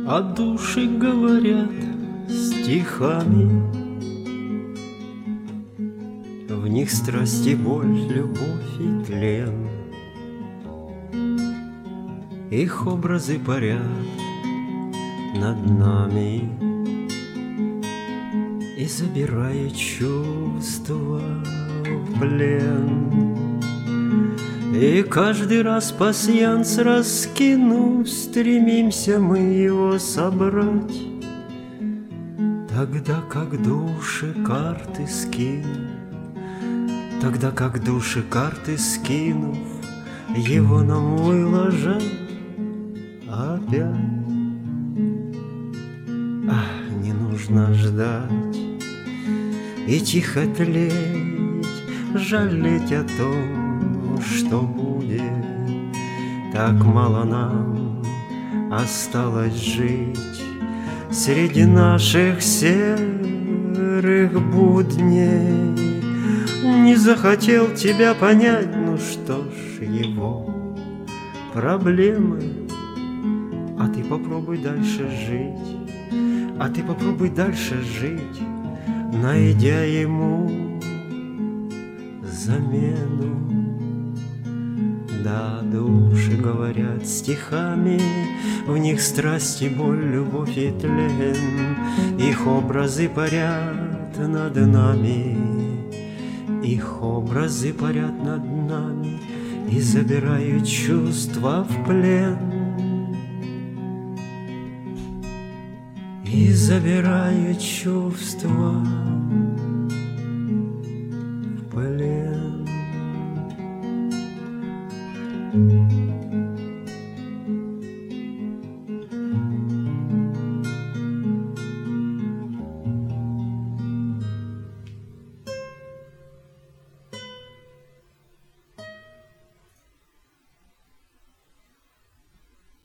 А души говорят стихами, в них страсть и боль, любовь и тлен. Их образы парят над нами и забирают чувства в плен. И каждый раз пасьянс раскинув, стремимся мы его собрать, тогда как души карты скинув, тогда как души карты скинув, его нам выложат опять. Не нужно ждать и тихо тлеть, жалеть о том, что будет. Так мало нам осталось жить среди наших серых будней. Не захотел тебя понять, ну что ж его проблемы. А ты попробуй дальше жить, а ты попробуй дальше жить, найдя ему замену. Да, души говорят стихами, в них страсть и боль, любовь и тлен. Их образы парят над нами, их образы парят над нами и забирают чувства в плен. И забирают чувства в плен.